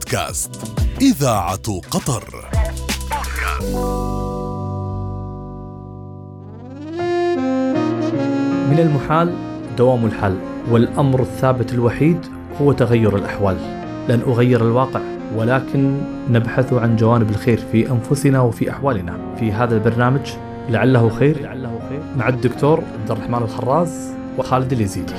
بودكاست إذاعة قطر. من المحال دوام الحال، والأمر الثابت الوحيد هو تغير الأحوال. لن أغير الواقع، ولكن نبحث عن جوانب الخير في أنفسنا وفي أحوالنا في هذا البرنامج لعله خير مع الدكتور عبد الرحمن الخراز وخالد اليزيدي.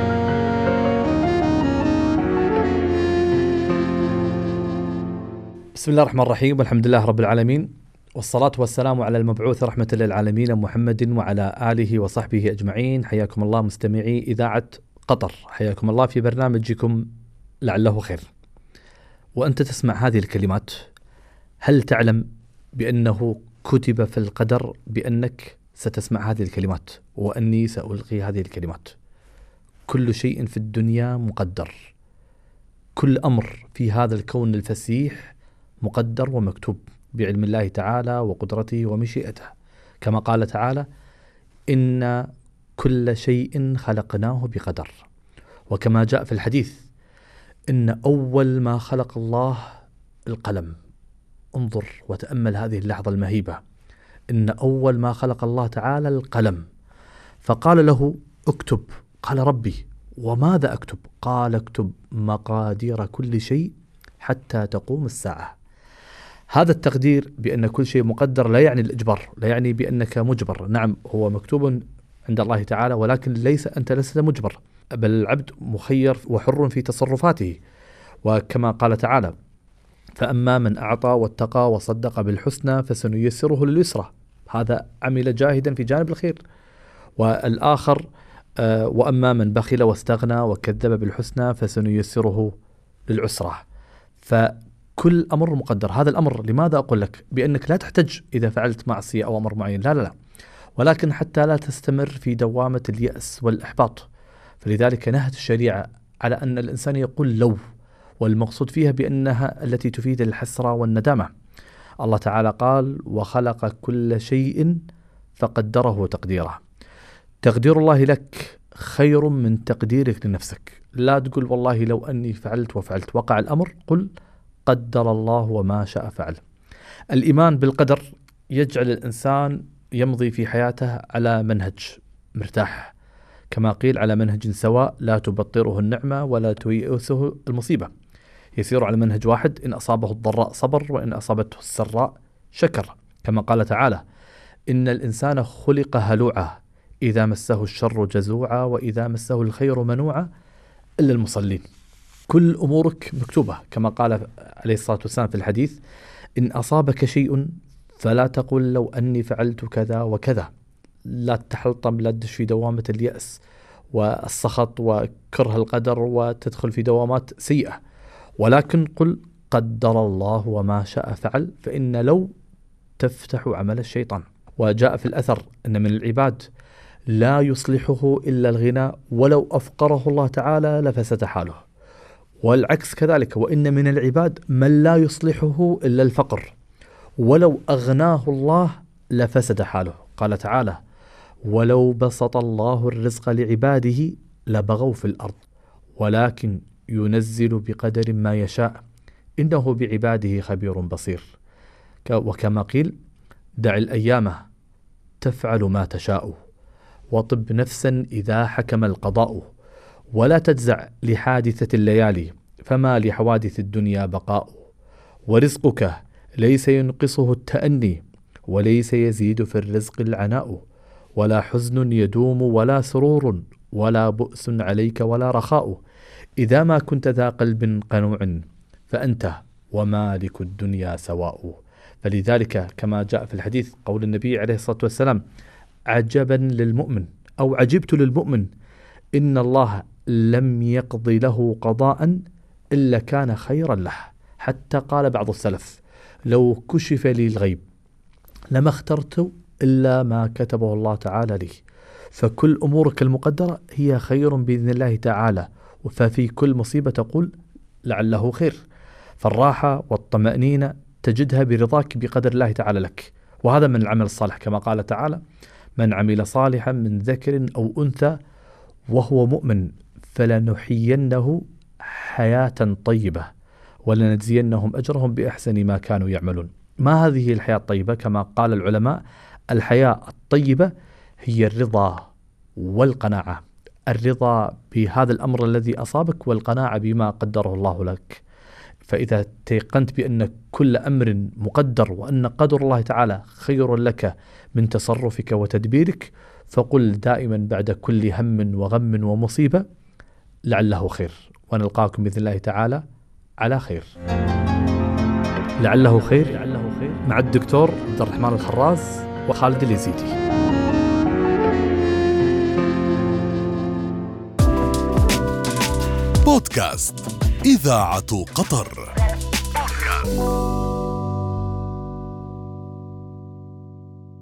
بسم الله الرحمن الرحيم، والحمد لله رب العالمين، والصلاة والسلام على المبعوث رحمة للعالمين محمد وعلى آله وصحبه أجمعين. حياكم الله مستمعي إذاعة قطر، حياكم الله في برنامجكم لعله خير. وأنت تسمع هذه الكلمات، هل تعلم بأنه كتب في القدر بأنك ستسمع هذه الكلمات وأني سألقي هذه الكلمات؟ كل شيء في الدنيا مقدر، كل أمر في هذا الكون الفسيح مقدر ومكتوب بعلم الله تعالى وقدرته ومشيئته، كما قال تعالى: إن كل شيء خلقناه بقدر. وكما جاء في الحديث: إن أول ما خلق الله القلم. انظر وتأمل هذه اللحظة المهيبة، إن أول ما خلق الله تعالى القلم، فقال له: اكتب. قال: ربي وماذا أكتب؟ قال: اكتب مقادير كل شيء حتى تقوم الساعة. هذا التقدير بأن كل شيء مقدر لا يعني الإجبار، لا يعني بأنك مجبر. نعم، هو مكتوب عند الله تعالى، ولكن أنت لست مجبر، بل العبد مخير وحر في تصرفاته. وكما قال تعالى: فأما من أعطى واتقى وصدق بالحسنى فسنيسره لليسرى. هذا عمل جاهدا في جانب الخير. والآخر: وأما من بخل واستغنى وكذب بالحسنى فسنيسره للعسرى. فكل أمر مقدر. هذا الأمر لماذا أقول لك بأنك لا تحتج إذا فعلت معصية أو أمر معين، لا، ولكن حتى لا تستمر في دوامة اليأس والإحباط. فلذلك نهت الشريعة على أن الإنسان يقول لو، والمقصود فيها بأنها التي تفيد الحسرة والندامة. الله تعالى قال: وخلق كل شيء فقدره تقديره. تقدير الله لك خير من تقديرك لنفسك. لا تقول والله لو أني فعلت وفعلت، وقع الأمر، قل قدر الله وما شاء فعل. الإيمان بالقدر يجعل الإنسان يمضي في حياته على منهج مرتاح، كما قيل: على منهج سواء لا تبطره النعمة ولا تيئسه المصيبة. يسير على منهج واحد، إن أصابه الضراء صبر وإن أصابته السراء شكر. كما قال تعالى: إن الإنسان خلق هلوعا إذا مسه الشر جزوعا وإذا مسه الخير منوعا إلا المصلين. كل أمورك مكتوبة، كما قال عليه الصلاة والسلام في الحديث: إن أصابك شيء فلا تقل لو أني فعلت كذا وكذا. لا تحلطم، لا تدش في دوامة اليأس والسخط وكره القدر وتدخل في دوامات سيئة، ولكن قل قدر الله وما شاء فعل، فإن لو تفتح عمل الشيطان. وجاء في الأثر أن من العباد لا يصلحه إلا الغنى، ولو أفقره الله تعالى لفسد حاله. والعكس كذلك، وإن من العباد من لا يصلحه إلا الفقر، ولو أغناه الله لفسد حاله. قال تعالى: ولو بسط الله الرزق لعباده لبغوا في الأرض ولكن ينزل بقدر ما يشاء إنه بعباده خبير بصير. وكما قيل: دع الأيام تفعل ما تشاء وطب نفسا إذا حكم القضاء، ولا تجزع لحادثة الليالي فما لحوادث الدنيا بقاء، ورزقك ليس ينقصه التأني وليس يزيد في الرزق العناء، ولا حزن يدوم ولا سرور ولا بؤس عليك ولا رخاء، إذا ما كنت ذا قلب قنوع فأنت ومالك الدنيا سواء. فلذلك كما جاء في الحديث قول النبي عليه الصلاة والسلام: عجبا للمؤمن أو عجبت للمؤمن إن الله لم يقض له قضاء إلا كان خيرا له. حتى قال بعض السلف: لو كشف لي الغيب لما اخترت إلا ما كتبه الله تعالى لي. فكل أمورك المقدرة هي خير بإذن الله تعالى، ففي كل مصيبة تقول لعله خير. فالراحة والطمأنينة تجدها برضاك بقدر الله تعالى لك. وهذا من العمل الصالح، كما قال تعالى: من عمل صالحا من ذكر أو أنثى وهو مؤمن فلنحيينه حياة طيبة ولنجزينهم أجرهم بأحسن ما كانوا يعملون. ما هذه الحياة الطيبة؟ كما قال العلماء: الحياة الطيبة هي الرضا والقناعة. الرضا بهذا الأمر الذي أصابك، والقناعة بما قدره الله لك. فإذا تيقنت بأن كل أمر مقدر، وأن قدر الله تعالى خير لك من تصرفك وتدبيرك، فقل دائما بعد كل هم وغم ومصيبة: لعله خير. ونلقاكم بإذن الله تعالى على خير. لعله خير مع الدكتور عبد الرحمن الخراز وخالد اليزيدي. بودكاست إذاعة قطر.